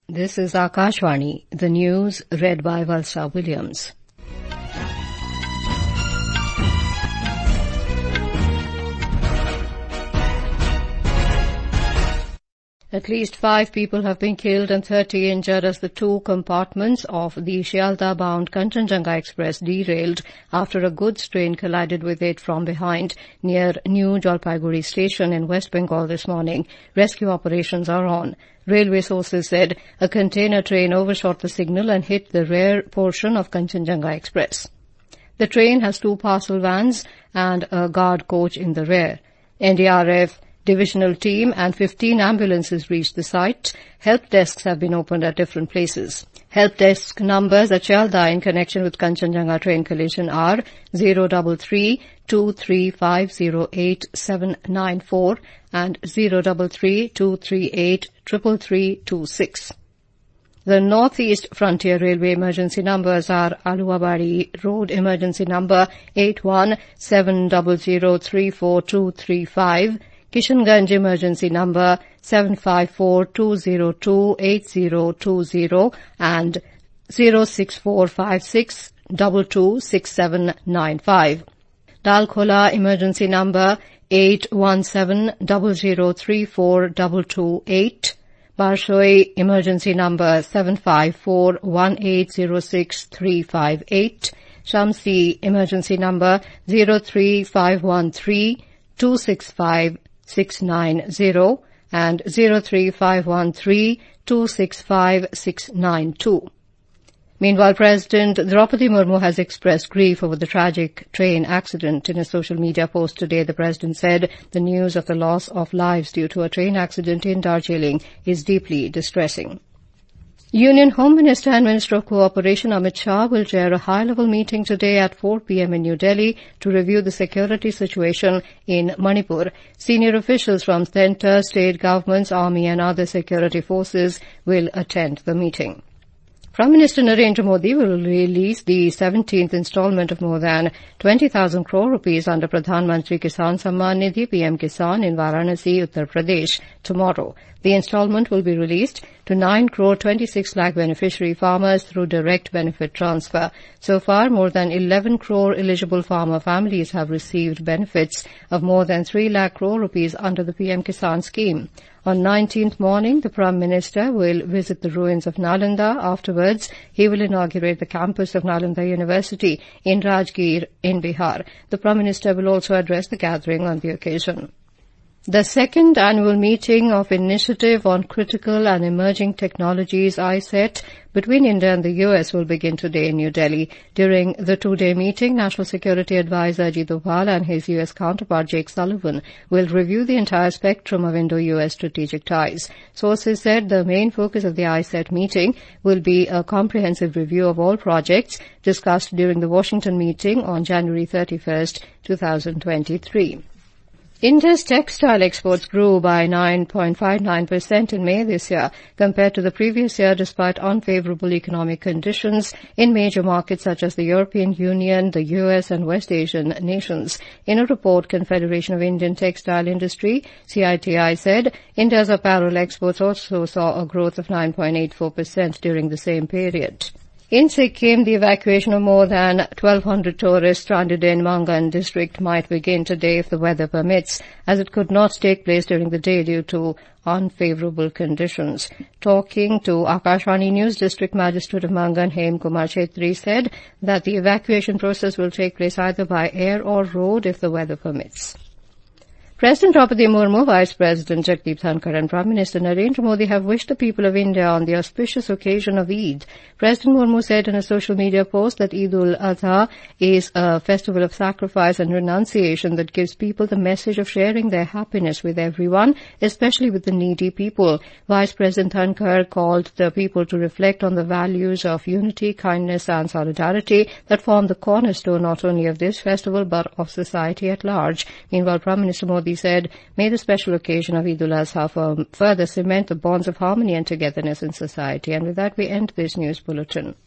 This is Akashvani, the news read by Valsa Williams. At least 5 people have been killed and 30 injured as the 2 compartments of the Shialdah-bound Kanchenjunga Express derailed after a goods train collided with it from behind near New Jalpaiguri station in West Bengal this morning. Rescue operations are on. Railway sources said a container train overshot the signal and hit the rear portion of Kanchenjunga Express. The train has 2 parcel vans and a guard coach in the rear. NDRF divisional team and 15 ambulances reached the site. Help desks have been opened at different places. Help desk numbers at Shialdah in connection with Kanchenjunga train collision are 033 2350 8794 and 033 238 33326. The Northeast Frontier Railway emergency numbers are Aluwabadi Road emergency number 8170034235, Kishanganj emergency number 7542028020 and 06456226795. Dalkola emergency number 8170034228, Barshoi emergency number 7541806358, Shamsi emergency number 03513265690 and 03513265692. Meanwhile, President Draupadi Murmu has expressed grief over the tragic train accident. In a social media post today, the President said the news of the loss of lives due to a train accident in Darjeeling is deeply distressing. Union Home Minister and Minister of Cooperation Amit Shah will chair a high-level meeting today at 4 p.m. in New Delhi to review the security situation in Manipur. Senior officials from centre, state governments, army and other security forces will attend the meeting. Prime Minister Narendra Modi will release the 17th installment of more than 20,000 crore rupees under Pradhan Mantri Kisan Samman Nidhi PM Kisan in Varanasi, Uttar Pradesh tomorrow. The installment will be released to 9 crore 26 lakh beneficiary farmers through direct benefit transfer. So far, more than 11 crore eligible farmer families have received benefits of more than 3 lakh crore rupees under the PM Kisan scheme. On 19th morning, the Prime Minister will visit the ruins of Nalanda. Afterwards, he will inaugurate the campus of Nalanda University in Rajgir in Bihar. The Prime Minister will also address the gathering on the occasion. The second annual meeting of Initiative on Critical and Emerging Technologies ICET between India and the US will begin today in New Delhi. During the 2-day meeting, National Security Advisor Ajit Doval and his US counterpart Jake Sullivan will review the entire spectrum of Indo-US strategic ties. Sources said the main focus of the ICET meeting will be a comprehensive review of all projects discussed during the Washington meeting on January 31st, 2023. India's textile exports grew by 9.59% in May this year compared to the previous year despite unfavorable economic conditions in major markets such as the European Union, the US and West Asian nations. In a report, Confederation of Indian Textile Industry, CITI, said India's apparel exports also saw a growth of 9.84% during the same period. In Sikkim, the evacuation of more than 1,200 tourists stranded in Mangan district might begin today if the weather permits, as it could not take place during the day due to unfavorable conditions. Talking to Akashvani News, District Magistrate of Mangan, Hem Kumar Chetri, said that the evacuation process will take place either by air or road if the weather permits. President Draupadi Murmu, Vice President Jagdeep Dhankar and Prime Minister Narendra Modi have wished the people of India on the auspicious occasion of Eid. President Murmu said in a social media post that Eid-ul-Adha is a festival of sacrifice and renunciation that gives people the message of sharing their happiness with everyone, especially with the needy people. Vice President Dhankar called the people to reflect on the values of unity, kindness and solidarity that form the cornerstone not only of this festival but of society at large. Meanwhile, Prime Minister Modi said, may the special occasion of Eid-ul-Adha further cement the bonds of harmony and togetherness in society. And with that, we end this news bulletin.